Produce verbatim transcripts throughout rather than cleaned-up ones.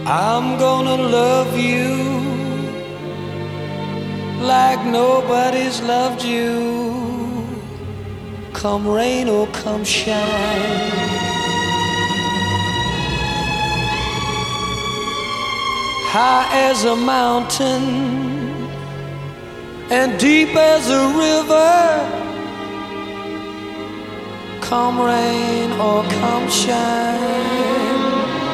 I'm gonna love you like nobody's loved you, come rain or come shine. High as a mountain and deep as a river, come rain or come shine.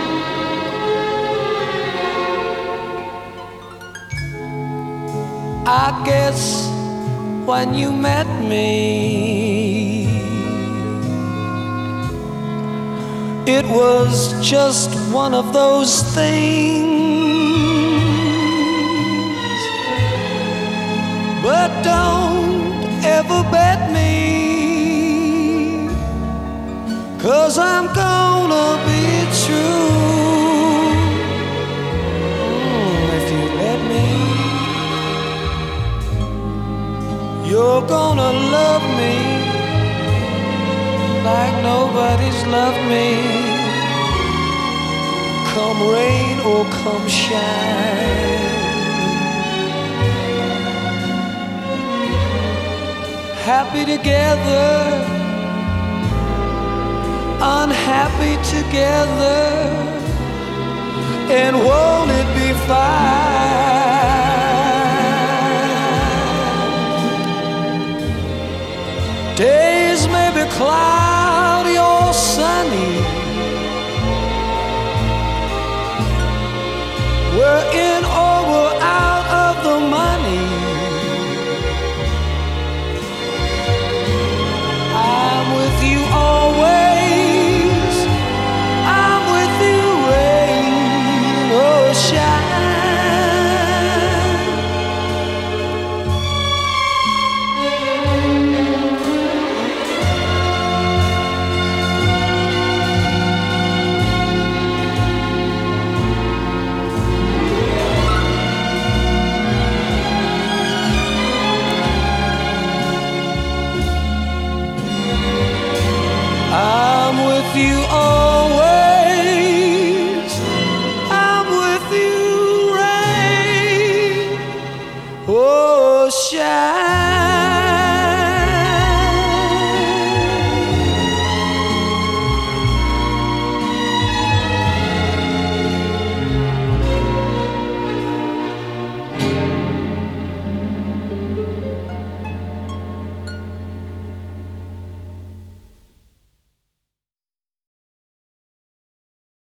I guess when you met me, it was just one of those things. But don't ever bet me, 'cause I'm gonna be true. Mm, if you let me, you're gonna love me like nobody's loved me, come rain or come shine. Happy together, unhappy together, and won't it be fine? Days may be cloudy or sunny, we're in or we're out of the money. I'm with you always, I'm with you rain or shine. I'm with you all.